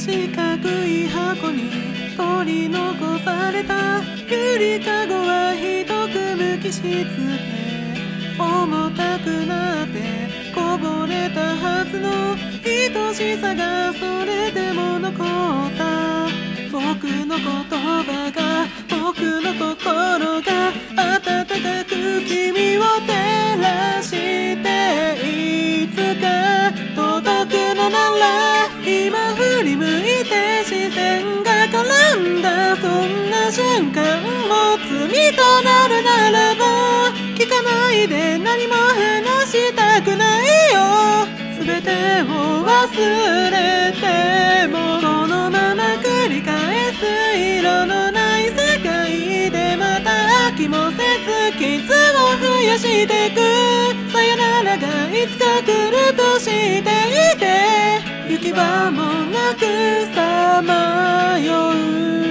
四角い箱に取り残されたゆりかごはひどく無機質で重たくなってこぼれたはずの愛しさがそれでも残った僕の言葉が僕の心が温かく君を照らしていつか届くのなら今振り向いて視線が絡んだそんな瞬間も罪となるならば聞かないで何も話したくないよ全てを忘れてもこのまま繰り返す色のない世界でまた飽きもせず傷を増やしてくさよならがいつか来るとしていて行き場もなくさまよう